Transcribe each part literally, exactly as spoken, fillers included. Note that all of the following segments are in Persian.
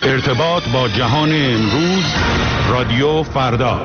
ارتباط با جهان امروز، رادیو فردا.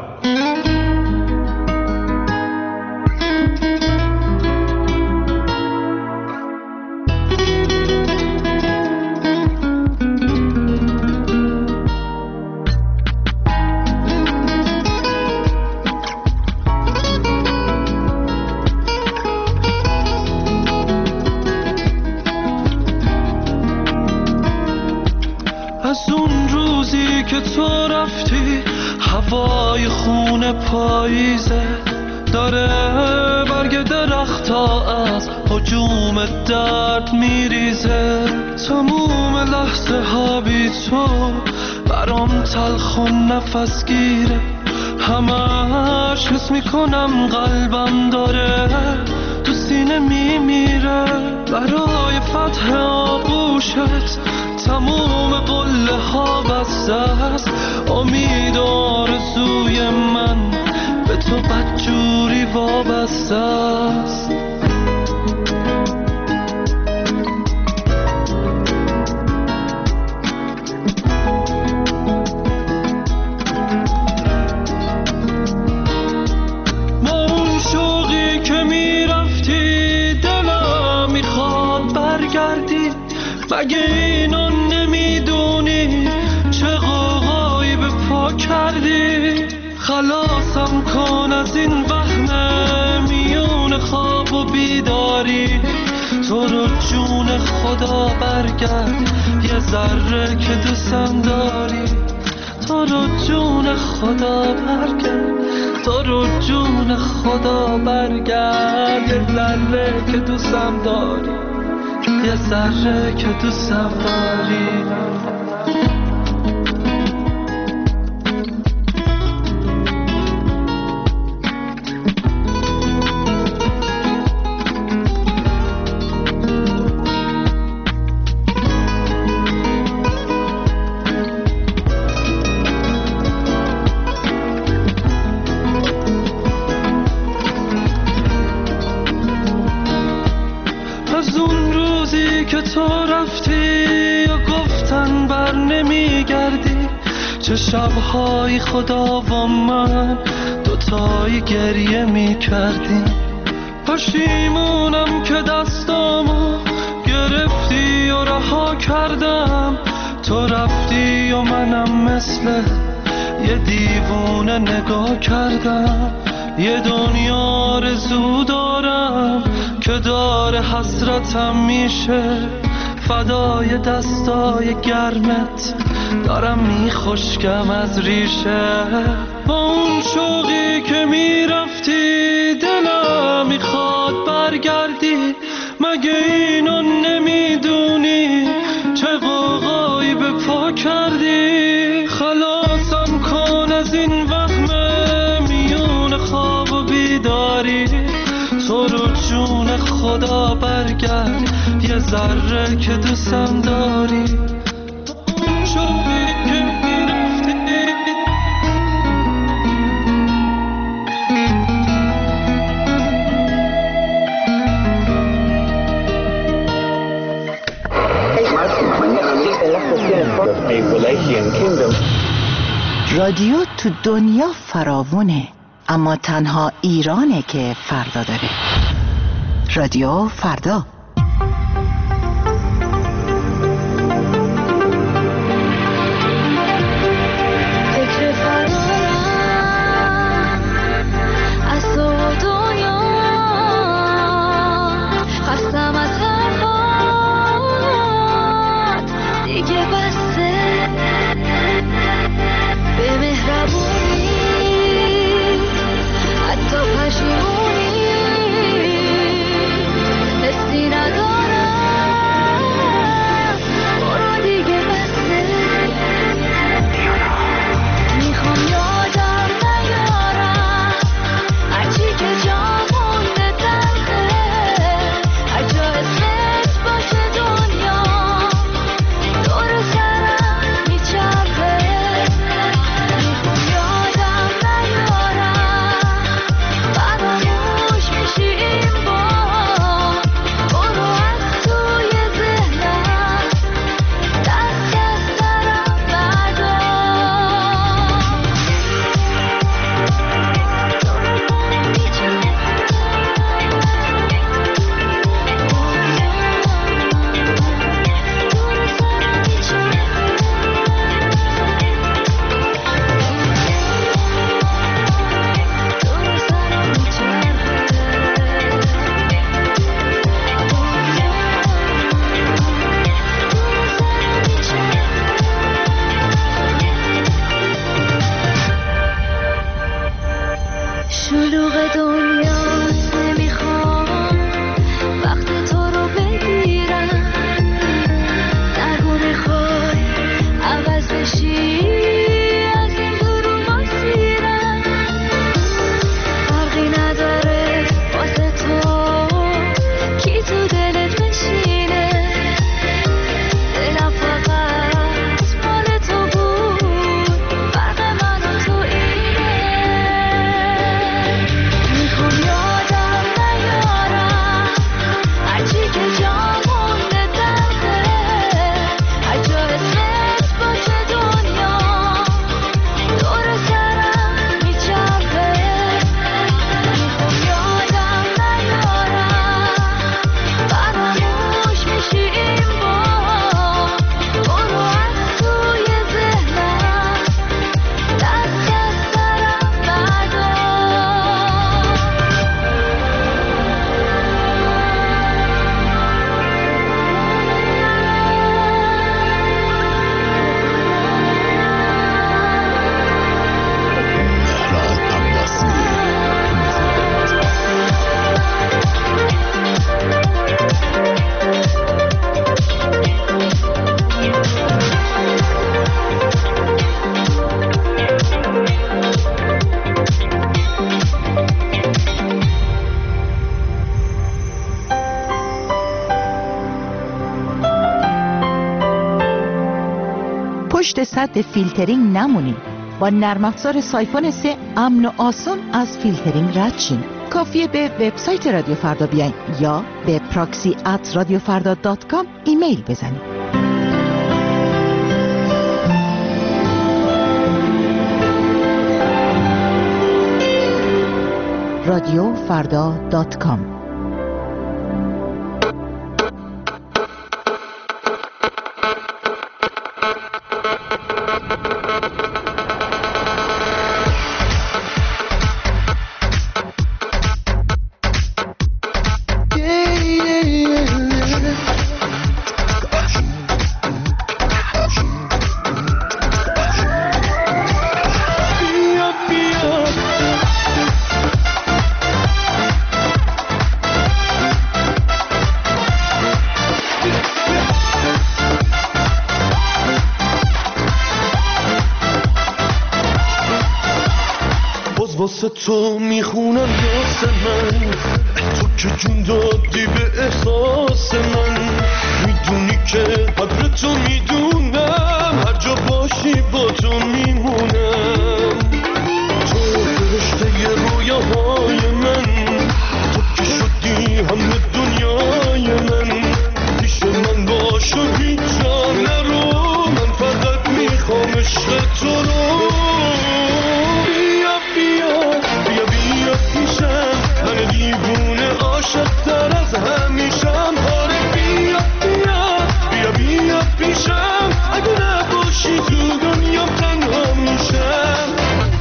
هوای خون پاییزه داره برگ درختا از هجوم درد میریزه. تموم لحظه ها بی تو برام تلخ و نفس گیره. همش حس میکنم قلبم داره تو سینه میمیره. برای فتح آغوشت تموم قله ها بسته است. امید و آرزوی من به تو بدجوری وابسته است. با اون شوقی که میرفتی دلم میخواد برگردی. مگه اینو نمیدونی چه غوغایی به پا کردی؟ خلاصم کن از این وهم میون خواب و بیداری. تو رو جون خدا برگرد یه ذره که دوستم داری. تو رو جون خدا برگرد، تو رو جون خدا برگرد یه ذره که دوستم داری، یه ذره که دوستم داری. چه شب‌های خدا و من دوتایی گریه می کردیم. پشیمونم که دستامو گرفتی و رها کردم. تو رفتی و منم مثل یه دیوونه نگاه کردم. یه دنیا آرزو دارم که داره حسرتم میشه. فدای دستای گرمت دارم میخشکم از ریشه. با اون شوقی که میرفتی دلم میخواد برگردی. مگه اینو نمیدونی چه غوغایی به پا کردی؟ خلاصم کن از این وهم میون خواب و بیداری. تو رو جون خدا برگرد یه ذره که دوستم داری. رادیو تو دنیا فراوونه، اما تنها ایرانه که فردا داره. رادیو فردا. Destino پشت سد فیلترینگ نمونید. با نرم افزار سایفون سه امن و آسان از فیلترینگ رد شین. کافیه به وبسایت رادیو فردا بیاین یا به پراکسی ات رادیو فردا دات کام ایمیل بزنید. رادیو فردا دات کام. واسه تو میخونم یاس من، تو که جون دادی به احساس من. میدونی که قدر تو میدونم، هر جا باشی با تو میمونم. تو فرشته رویاهای من، تو که شدی همه دنیای من. پیش من باش و هیچ جا نرو، من فقط میخوام عشق تو رو. من دیوونه عاشق تر از همیشم. آره بیا بیا بیا بیا پیشم، اگه نباشی تو دنیا تنها میشم.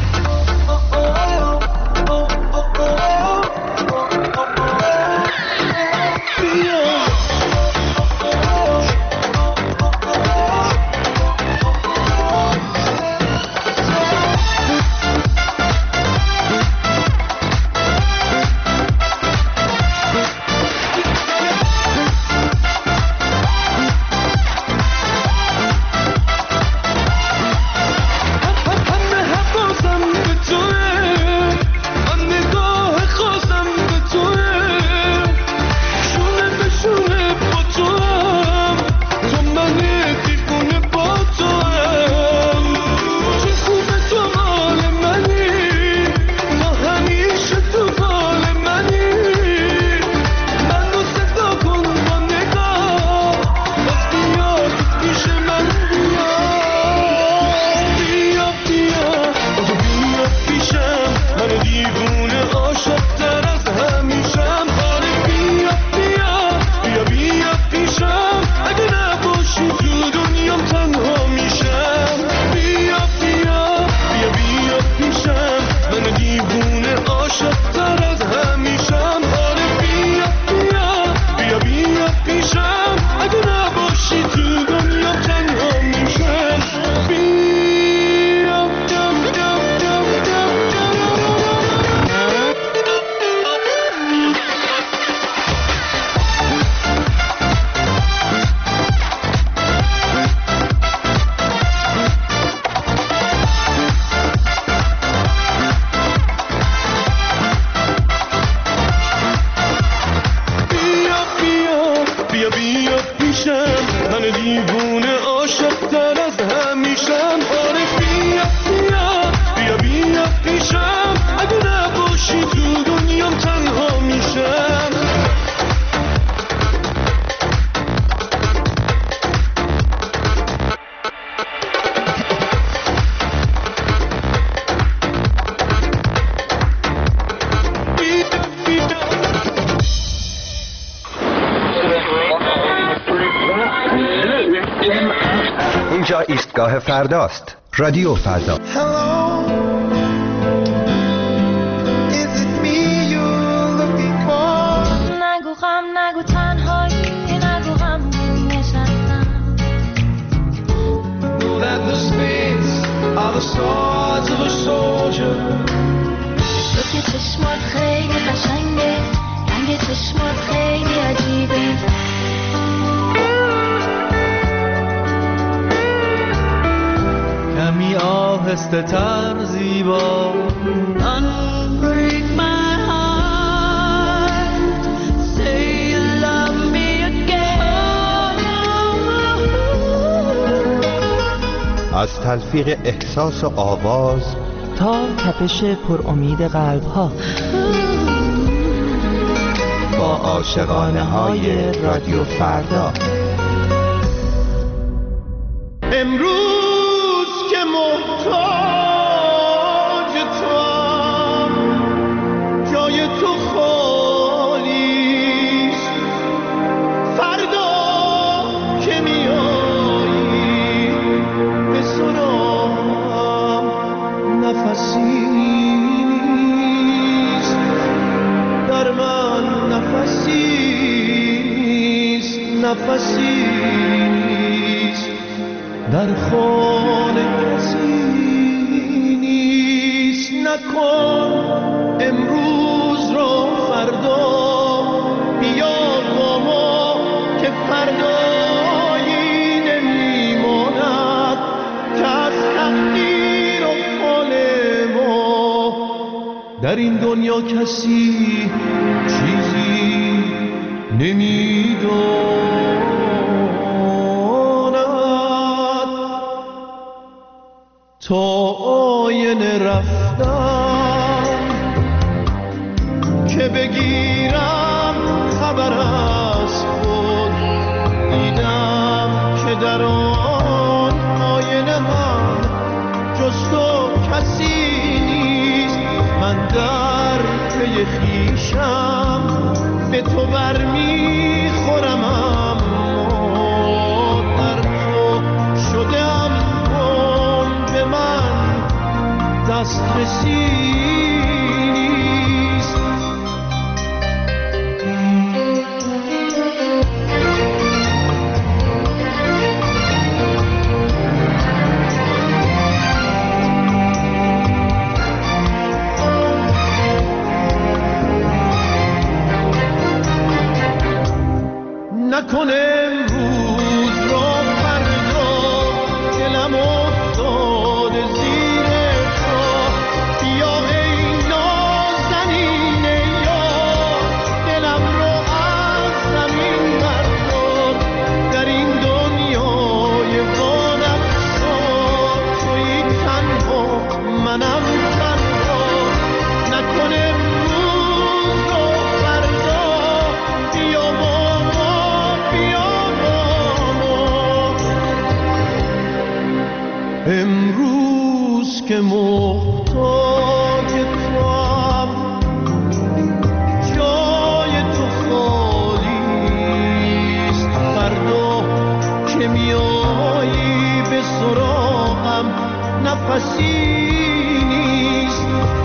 اینجا ایستگاه فرداست. رادیو فردا. نگو غم، نگو تنهایی، نگو غم نشستم. تو که چشمات خیلی قشنگه، رنگ چشمات خیلی عجیبه. کمی آهسته تر زیبا. Unbreak my heart, say you love me again. از تلفیق احساس و آواز تا تپش پر امید قلب ها، با عاشقانه های رادیو فردا. امروز که محتاج توام، جای تو خالیست. فردا که میایی به سراغم، نفسی نیست در من، نفسی نیست، نفسی نیست در خانه، کسی نیست. نکن امروز را فردا، بیا با ما که فردایی نمیماند که از تقدیر و حال ما در این دنیا کسی چیزی نمیداند. تا آینه رفتم که بگیرم خبر از خود، دیدم که در آن آینه من جز تو کسی نیست. من در پی خویشم به تو برمیخورم، اما در تو شدم کن به من دسترسی نیست. نکن امروز را فردا، دلم افتاده زیر پا. بیا ای نازنین یار، دلم رو از زمین بردار. در این دنیای وانفسان تویی تنها، منم تنها. نکن امروز را فردا، بیا با امروز که محتاج توام، جای تو خالیست. فردا که میایی به سراغم، نفسی نیست.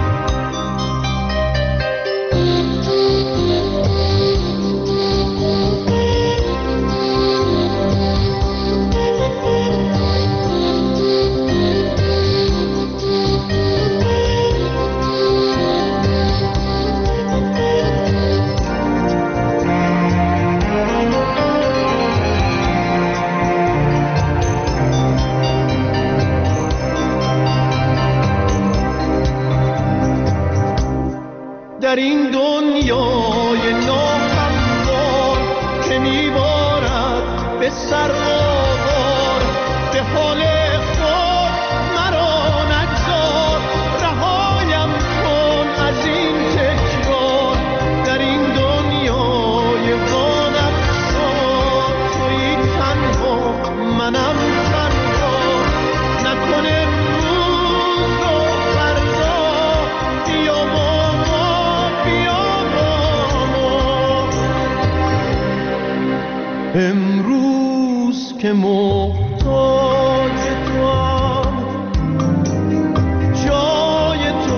در این دنیای ناهموار که میبارد به سر آوار، به حال خود مرا نگذار. رهایم کن از این تکرار، در این دنیای وانفسان تویی تنها، منم تنها. نکن امروز رو فردا، بیا با امروز که محتاج توام، جای تو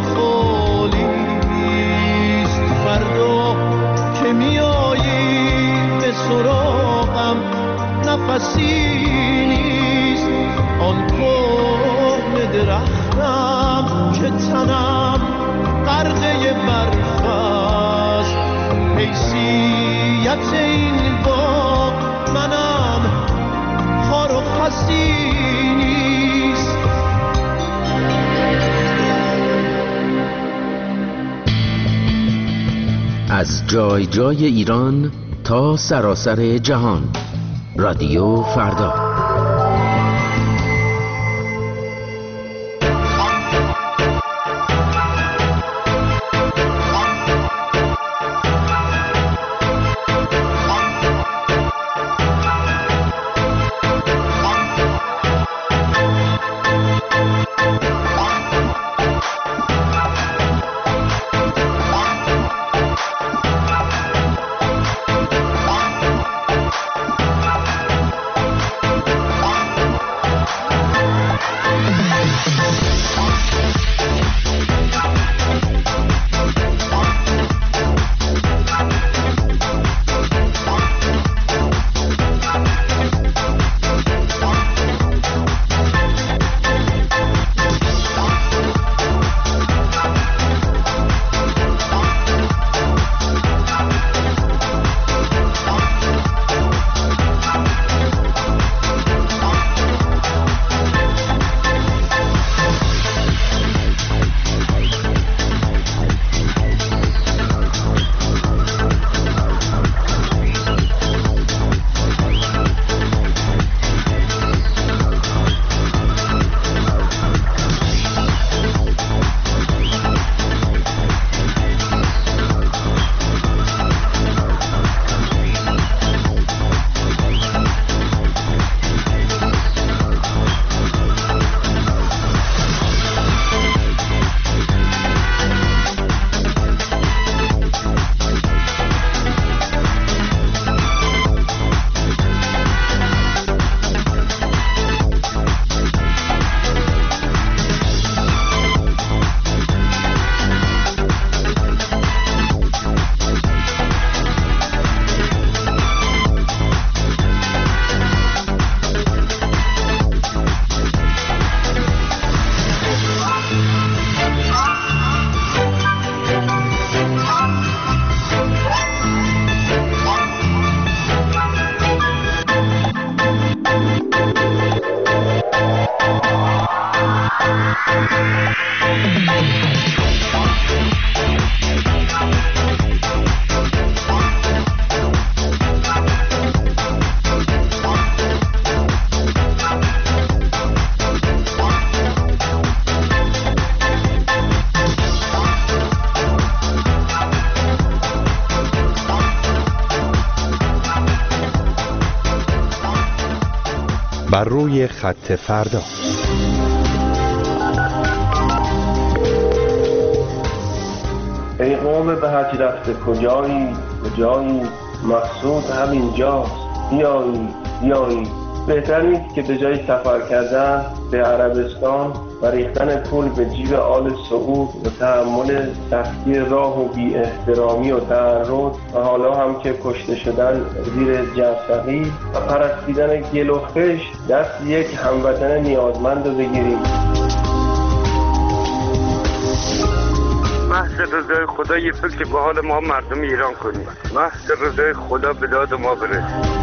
خالیست. فردا که میایی به سراغم، نفسی نیست. آن کهنه درختم که تنم غرقه برف است، حیثیت این باغ منم خار و خسی نیست. از جای جای ایران تا سراسر جهان، رادیو فردا. بر روی خط فردا. ای قوم به حج رفته کجایی کجایی، مقصود همین جاست، بیایی بیایی. بهتر نیست که به جای سفر کردن به عربستان و ریختن پول به جیب آل سعود و تحمل سختی راه و بی احترامی و تعرض و حالا هم که کشته شدن زیر جرثقیل و پرستیدن گل و خشت دست یک هموطن نیازمند رو بگیریم. محض رضای خدا یه فکر به حال ما مردم ایران کنیم، محض رضای خدا به داد ما برسیم.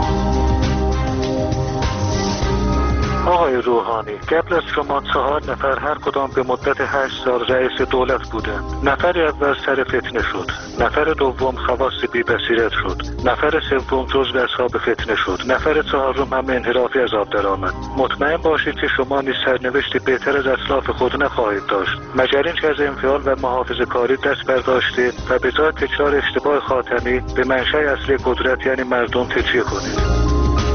آقای روحانی، قبل از شما چهار نفر هر کدام به مدت هشت سال رئیس دولت بودند. نفری اول سر فتنه شد، نفر دوم خواص بی بصیرت شد، نفر سوم جزو اصحاب فتنه شد، نفر چهارم هم انحرافی از آب درآمد. مطمئن باشید که شما نیز سرنوشتی بهتر از اسلاف خود نخواهید داشت، مگر اینکه از انفعال و محافظه کاری دست برداشتید و به جای تکرار اشتباه خاتمی به منشأ اصلی قدرت یعنی مردم تکیه کنید.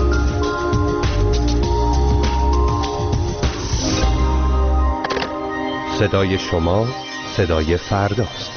صدای شما صدای فرداست.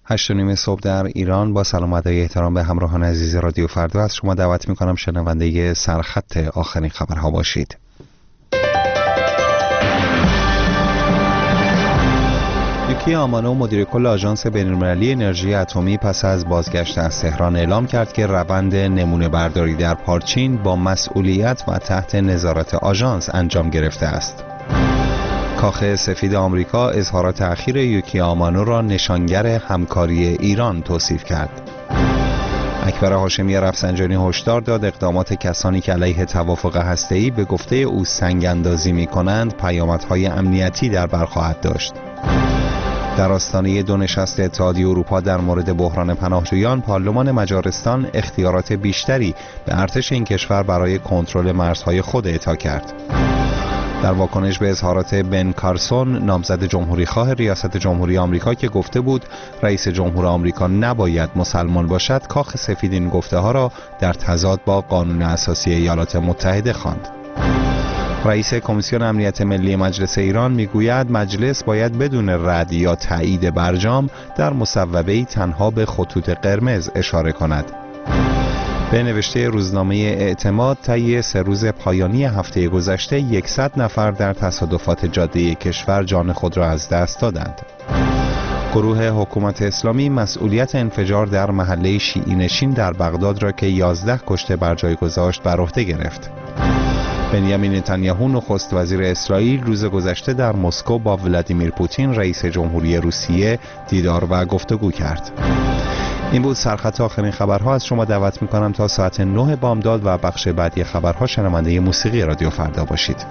هشت و نیم صبح در ایران. با سلام و ادای احترام به همراهان عزیز رادیو فردا از شما دعوت میکنم شنونده سرخط آخرین خبرها باشید. یوکی آمانو مدیر کل آژانس بین‌المللی انرژی اتمی پس از بازگشت از تهران اعلام کرد که روند نمونه برداری در پارچین با مسئولیت و تحت نظارت آژانس انجام گرفته است. کاخ سفید آمریکا اظهارات اخیر یوکی آمانو را نشانگر همکاری ایران توصیف کرد. اکبر هاشمی رفسنجانی هشدار داد اقدامات کسانی که علیه توافق هسته‌ای به گفته او سنگ اندازی می‌کنند پیامدهای امنیتی در بر خواهد داشت. در آستانه دو نشست اتحادیه اروپا در مورد بحران پناهجویان، پارلمان مجارستان اختیارات بیشتری به ارتش این کشور برای کنترل مرزهای خود اعطا کرد. در واکنش به اظهارات بن کارسون، نامزد جمهوریخواه ریاست جمهوری آمریکا که گفته بود رئیس جمهور آمریکا نباید مسلمان باشد، کاخ سفید این گفته‌ها را در تضاد با قانون اساسی ایالات متحده خواند. رئیس کمیسیون امنیت ملی مجلس ایران میگوید مجلس باید بدون رد یا تایید برجام در مصوبه‌ای تنها به خطوط قرمز اشاره کند. به نوشته روزنامه اعتماد، طی سه روز پایانی هفته گذشته صد نفر در تصادفات جاده کشور جان خود را از دست دادند. گروه حکومت اسلامی مسئولیت انفجار در محله شیعی نشین در بغداد را که یازده کشته بر جای گذاشت بر عهده گرفت. بنیامین نتانیاهو نخست وزیر اسرائیل روز گذشته در مسکو با ولادیمیر پوتین رئیس جمهوری روسیه دیدار و گفتگو کرد. این بود سرخط آخرین خبرها. از شما دعوت میکنم تا ساعت نه بامداد و بخش بعدی خبرها شنونده موسیقی رادیو فردا باشید.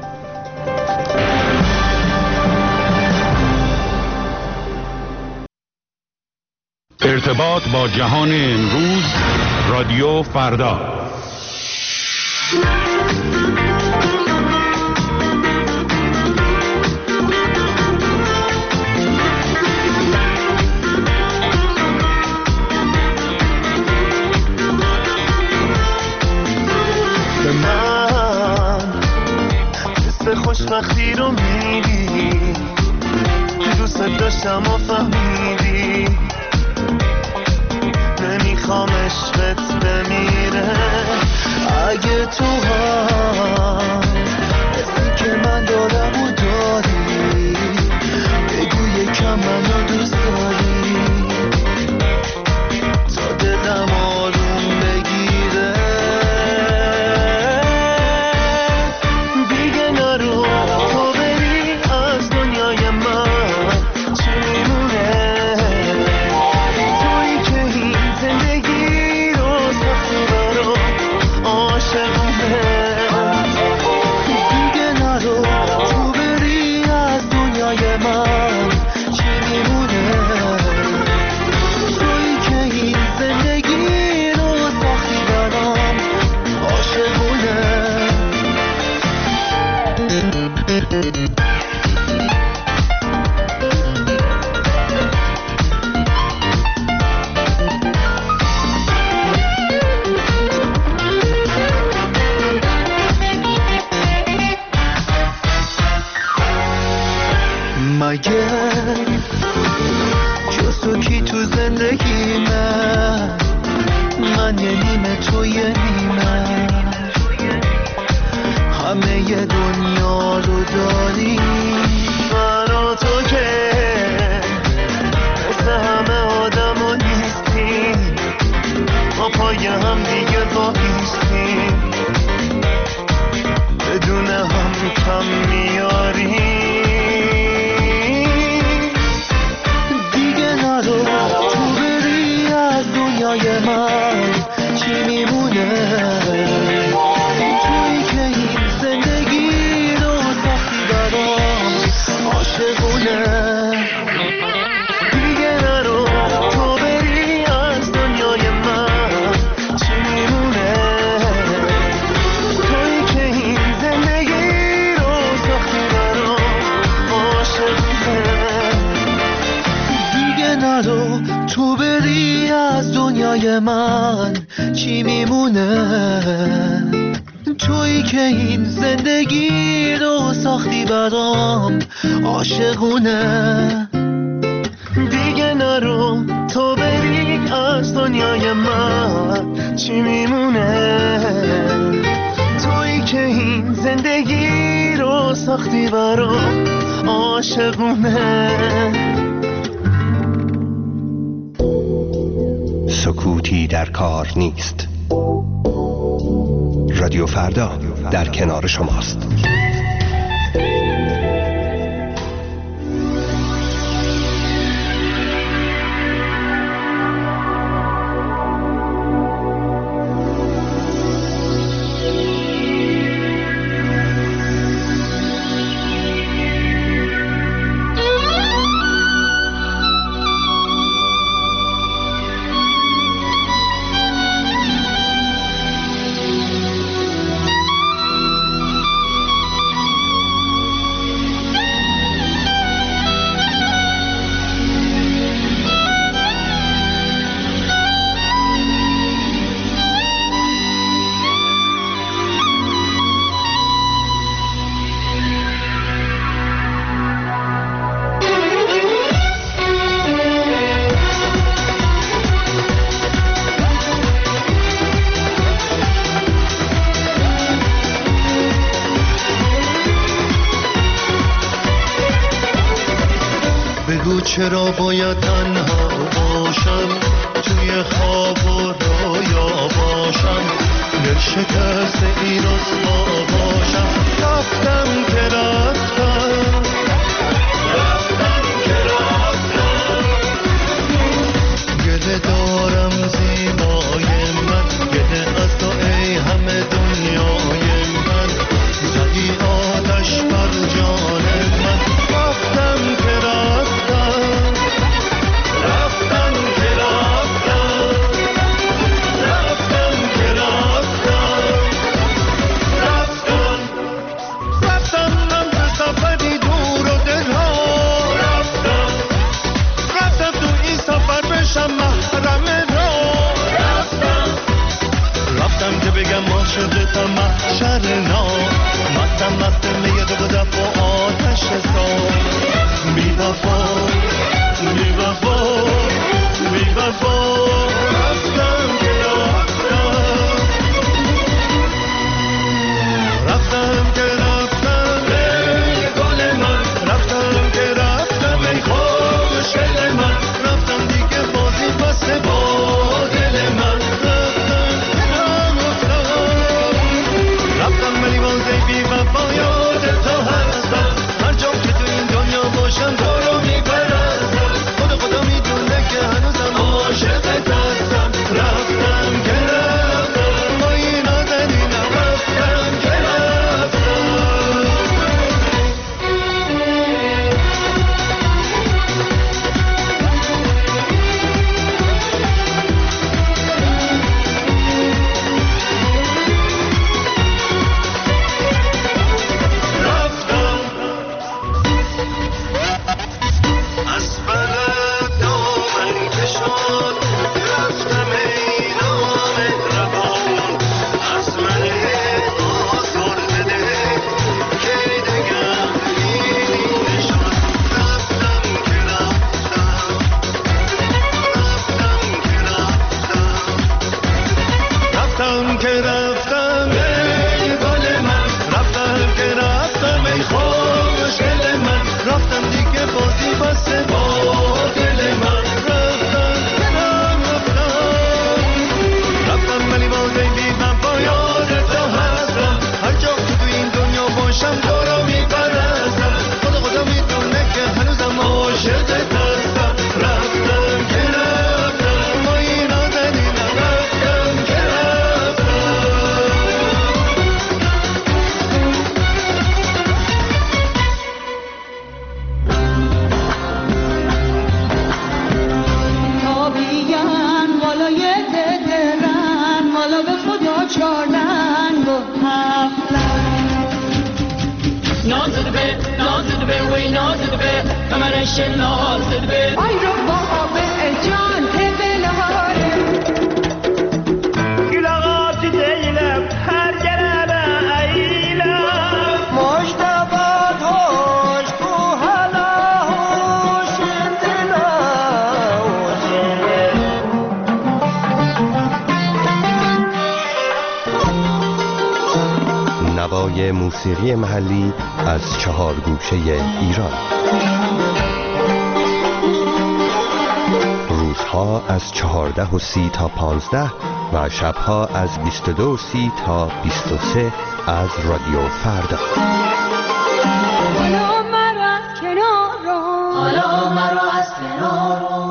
ارتباط با جهان امروز، رادیو فردا. خوشبختی رو میدی که دوست داشتم و فهمیدی، نمیخوام عشقت بمیره. اگه تو هم حسی که من دارم و داری، بگو یکم منو دوست داری تا دلم آروم بگیره. مگه جز تو کی تو زندگی من، من یه نیمه تو یه نیمه، همه ی دنیا رو داری. برا تو که مثل همه آدم ها نیستی، ما پای هم دیگه بایستی، بدون هم کم میاری. من چی میمونه توی که این زندگی رو سختی برام عاشقونه. دیگه نرو تو بری از دنیای من، چی میمونه توی که این زندگی رو سختی برام عاشقونه. دیگه نرو تو بری از دنیای من، چی میمونه تویی که این زندگی رو ساختی برام عاشقونه. دیگه نرو برای من چی میمونه؟ تویی که این زندگی رو ساختی برام عاشقونه. سکوتی در کار نیست. رادیو فردا در کنار شماست. چرا باید تنها باشم توی خواب و رویا باشم دل شکست این رسوا باشم. رفتم که رفتم رفتم که رفتم گله دارم زیبای من گله از تو ای همه دنیای من زدی آتش بر جان من. رفتم که رفتم عاشقتم محشر نام مستم مستم میاد و دف و آتش سام. بی وفا بی وفا بی وفا رفتم که رفتم رفتم که رفتم ای گل من. رفتم که رفتم ای خوشگل من. رفتم دیگه بازی بسته با دل من. ولی بازی بی وفا یاد تو هستم هر جا که تو این دنیا باشم تو رو میپرستم. خدا خدا میدونه که هنوزم عاشقت هستم. رفتم که رفتم با این آدنینم. رفتم که رفتم برنامه موسیقی محلی از چهار گوشه ایران. روزها از چهارده و سی تا پانزده و شبها از بیست و دو و سی تا بیست و سه از رادیو فردا. حالا مرا از کنار رو، حالا مرا از کنار رو.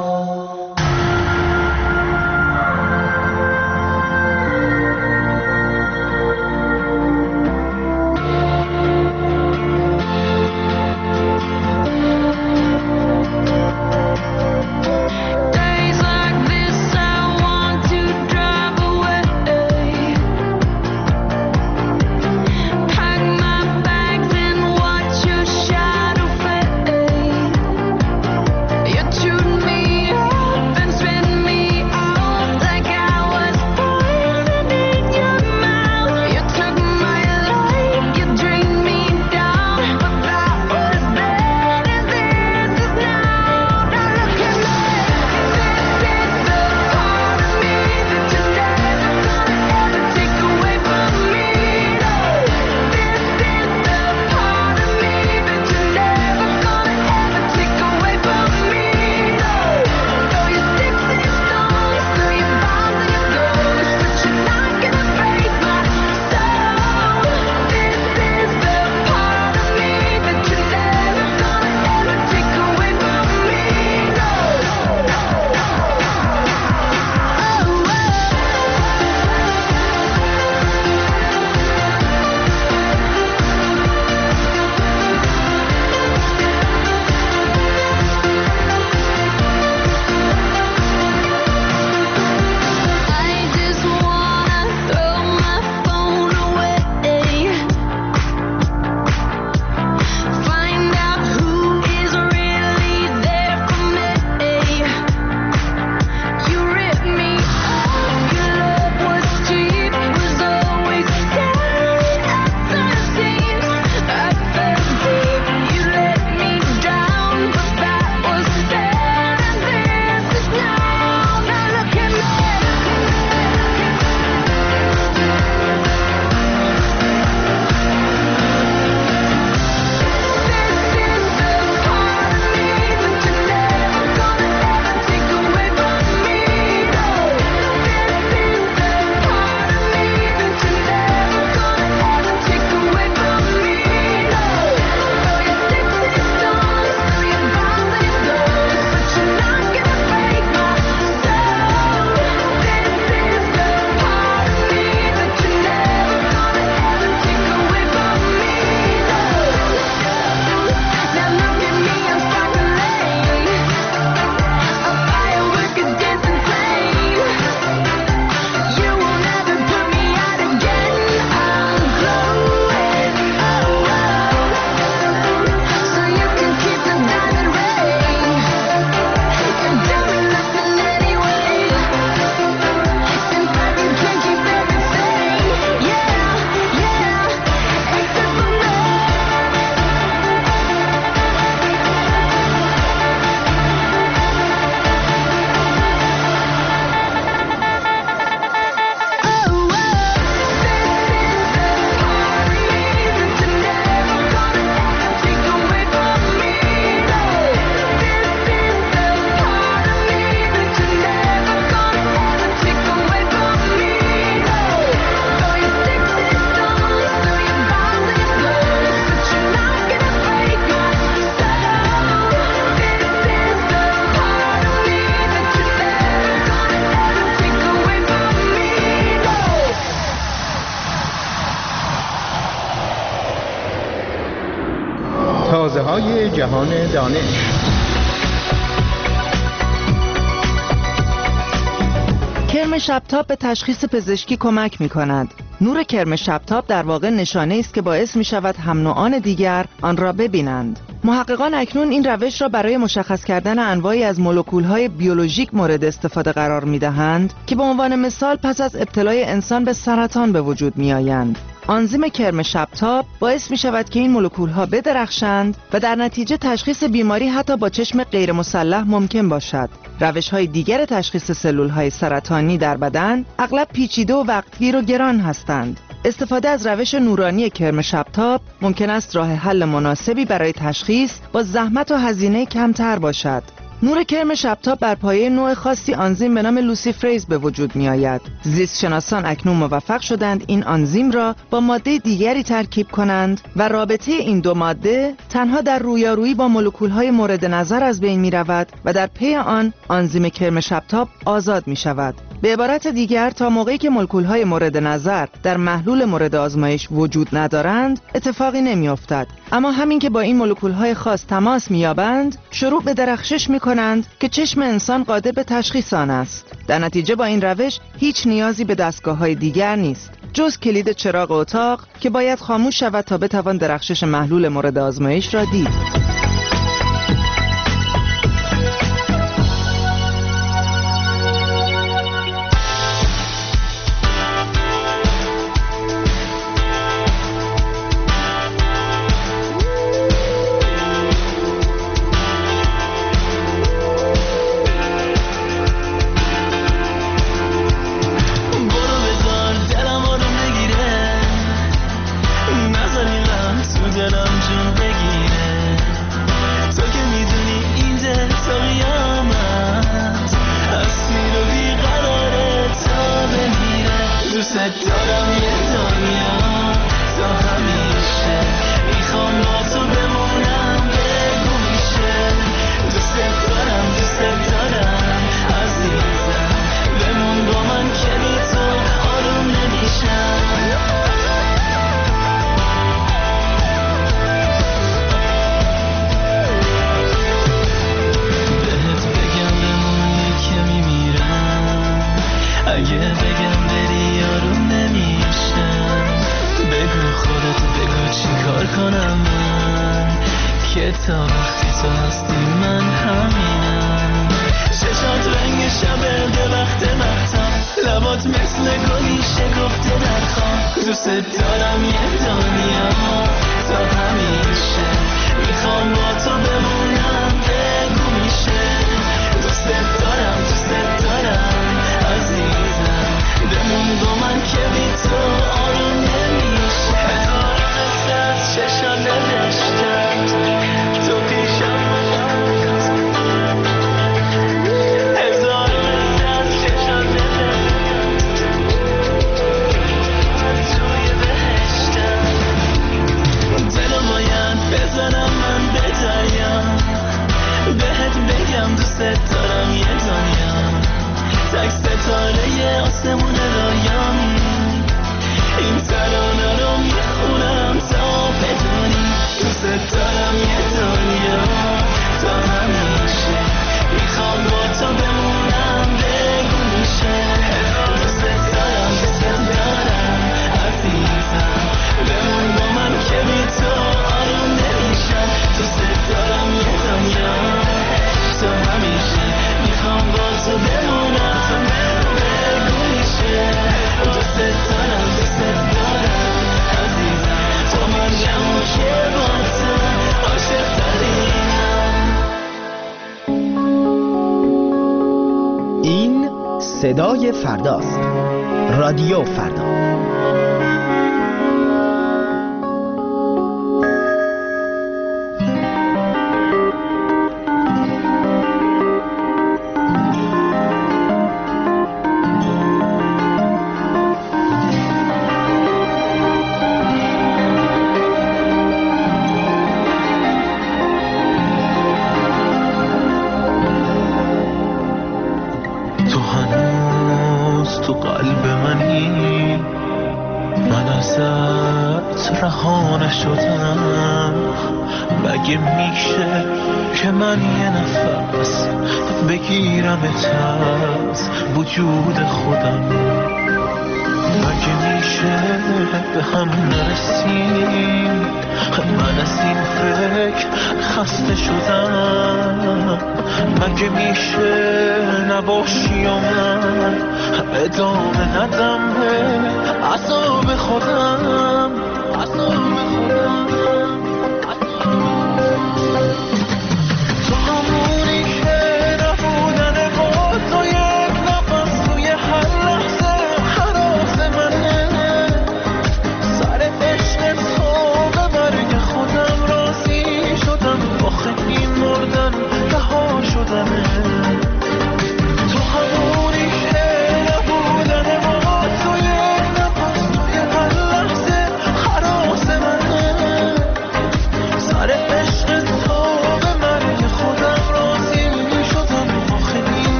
تازه‌های جهان دانش. کرم شبتاب به تشخیص پزشکی کمک می کند. نور کرم شبتاب در واقع نشانه است که باعث می شود هم نوعان دیگر آن را ببینند. محققان اکنون این روش را برای مشخص کردن انواعی از مولکول‌های بیولوژیک مورد استفاده قرار می دهند که به عنوان مثال پس از ابتلای انسان به سرطان به وجود می آیند. آنزیم کرم شبتاب باعث می شود که این مولکول‌ها بدرخشند و در نتیجه تشخیص بیماری حتی با چشم غیر مسلح ممکن باشد. روش‌های دیگر تشخیص سلول‌های سرطانی در بدن اغلب پیچیده و وقتگیر و گران هستند. استفاده از روش نورانی کرم شبتاب ممکن است راه حل مناسبی برای تشخیص با زحمت و هزینه کمتر باشد. نور کرم شبتاب بر پایه نوع خاصی آنزیم به نام لوسیفریز به وجود می آید. زیست شناسان اکنون موفق شدند این آنزیم را با ماده دیگری ترکیب کنند و رابطه این دو ماده تنها در رویارویی با مولکول‌های مورد نظر از بین می رود و در پی آن آنزیم کرم شبتاب آزاد می شود. به عبارت دیگر تا موقعی که مولکول‌های مورد نظر در محلول مورد آزمایش وجود ندارند اتفاقی نمی‌افتد، اما همین که با این مولکول‌های خاص تماس می‌یابند شروع به درخشش می‌کنند که چشم انسان قادر به تشخیص آن است. در نتیجه با این روش هیچ نیازی به دستگاه‌های دیگر نیست جز کلید چراغ اتاق که باید خاموش شود تا بتوان درخشش محلول مورد آزمایش را دید. صدای فرداست. رادیو فردا. وجود خودم مگه میشه به هم نرسیم؟ من از این فکر خسته شدم. مگه میشه نباشی و من ادامه ندم به عذاب خودم عذاب خودم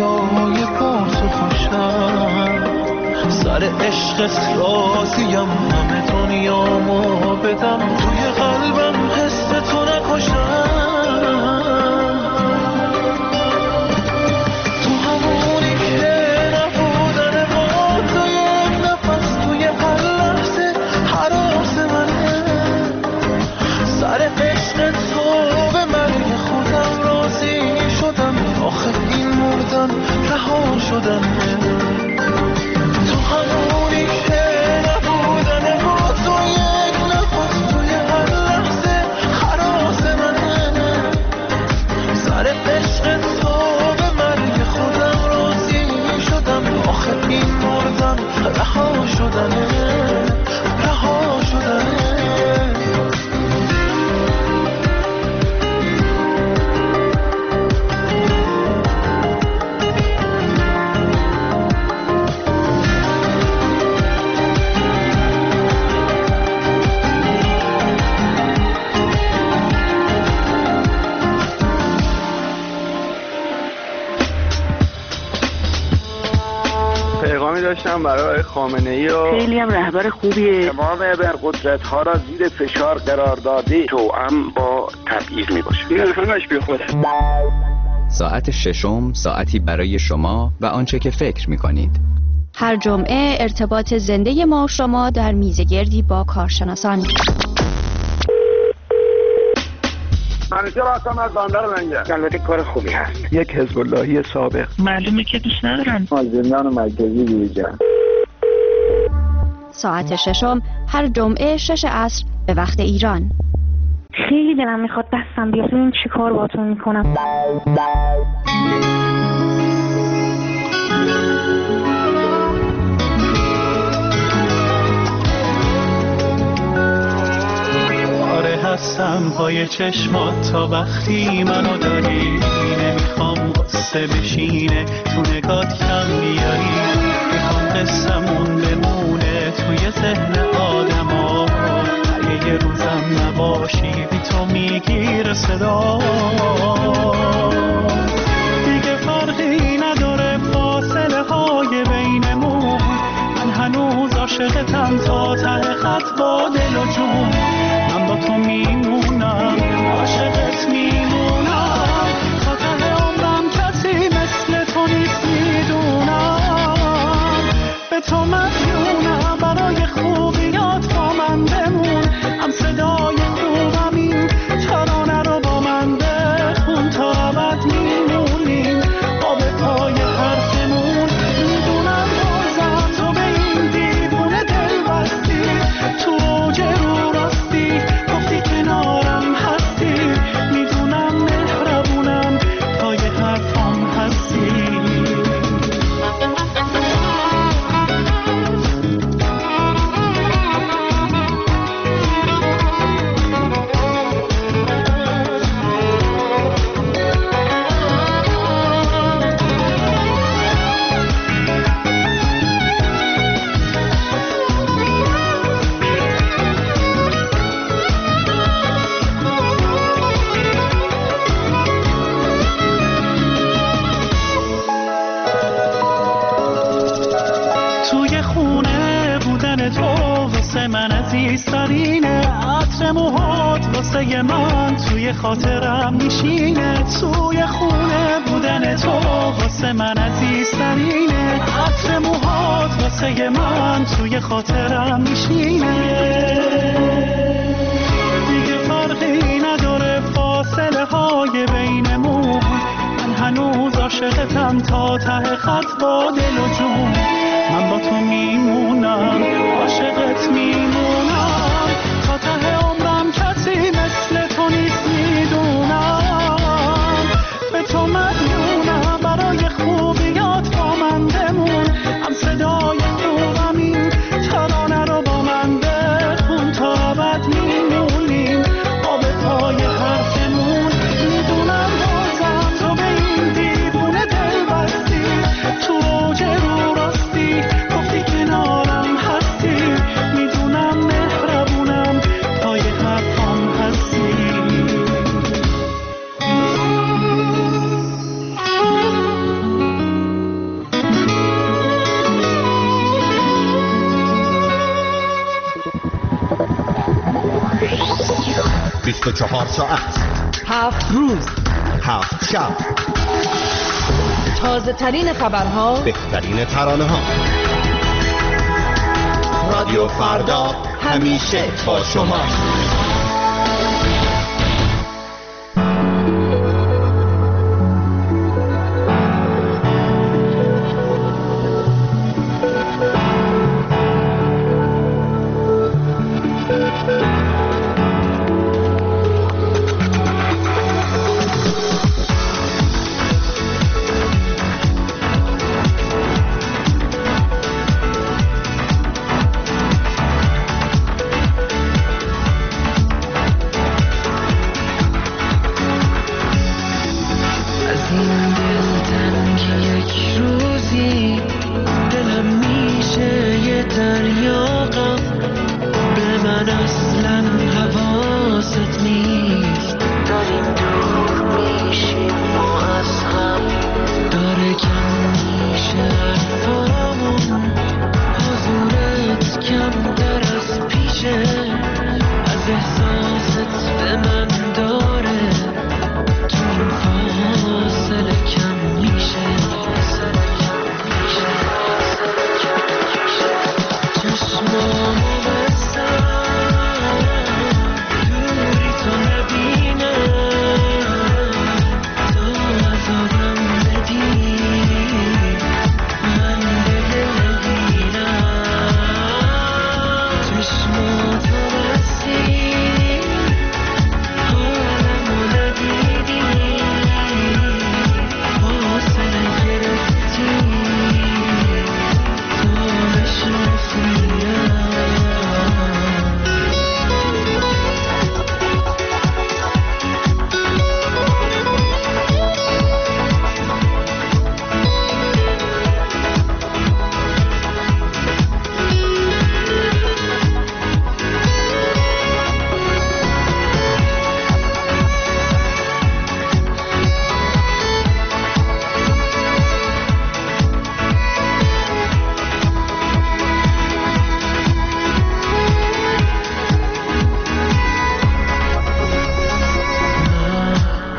دنیای پاسو خوشم سر عشقت راضیم همه دنیامو بدم توی قلبم حس تو نکشم تو همونی که نبودن با تو یک نفس توی هر لحظه حراس منه سر عشق تو به مرگ خودم راضی شدم آخه این مردن رها شدن تو همونی که نبودن با تو یک نفس توی هر لحظه حراس منه سر عشق تو به مرگ خودم راضی شدم آخه این مردن رها شدنه رها شدنه پیغامی داشتم برای خامنه‌ای و خیلی هم رهبر خوبیه. تمام ابرقدرت‌ها را زیر فشار قرار داده توأم با تبعیض میباشه. این همش بی خوده. ساعت ششم ساعتی برای شما و آنچه که فکر می‌کنید. هر جمعه ارتباط زنده ما و شما در میزگردی با کارشناسان. همیشه راستم از بندر منگه. البته کار خوبی هست. یک حزب اللهی سابق. معلومه که دوست ندارن. از زندان مرکزی بیرون. ساعت ششم هر جمعه شش عصر به وقت ایران. خیلی دلم میخواد دستم بیاد ببین چی کار باهاتون میکنم. هستم پای چشمات تا وقتی منو داری نمیخوام قصه بشینه تو نگات کم بیاری میخوام قصمون بمونه توی ذهن آدم ها اگه یه روزم نباشی بی تو میگیر صدا دیگه فرقی نداره فاصله های بینمون من هنوز عاشقتم تا ته خط با دل و جون من با تو میمونم عاشقت میمونم تا ته عمرم کسی مثل تو نیست میدونم به تو مدیونم برای خوبیات با من بمون هم صدای خوبم این ترانه رو با من بخون تا ابد میمونیم با به پای حرفمون میدونم بازم تو به این دیوونه دل بستی تو اوج رو راستی گفتی کنارم هستی میدونم مهربونم پای حرفام هستی توی خونه بودن تو واسه من عزیزترینه عطر موهات واسه من توی خاطرم میشینه توی خونه بودن تو واسه من عزیزترینه عطر موهات واسه من توی خاطرم میشینه دیگه فرقی نداره فاصله های بینمون من هنوز عاشقتم تا ته خط با دل و جون من با تو میمونم عاشقت میمونم تا ته عمرم کسی مثل تو نیست میدونم به تو مدیونم برای خوبیات با من بمون هم صدای خوبم این ترانه رو با من بخون تا ابد میمونیم با به پای حرفمون میدونم بازم تو به این دیوونه دل بستی تو اوج رو گفتی کنارم هستی میدونم مهربونم پای بیست و چهار ساعت، هفت روز، هفت شب، تازه ترین خبرها، بهترین ترانه ها. رادیو فردا همیشه با شما.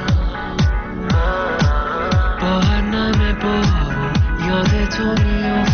تو میفته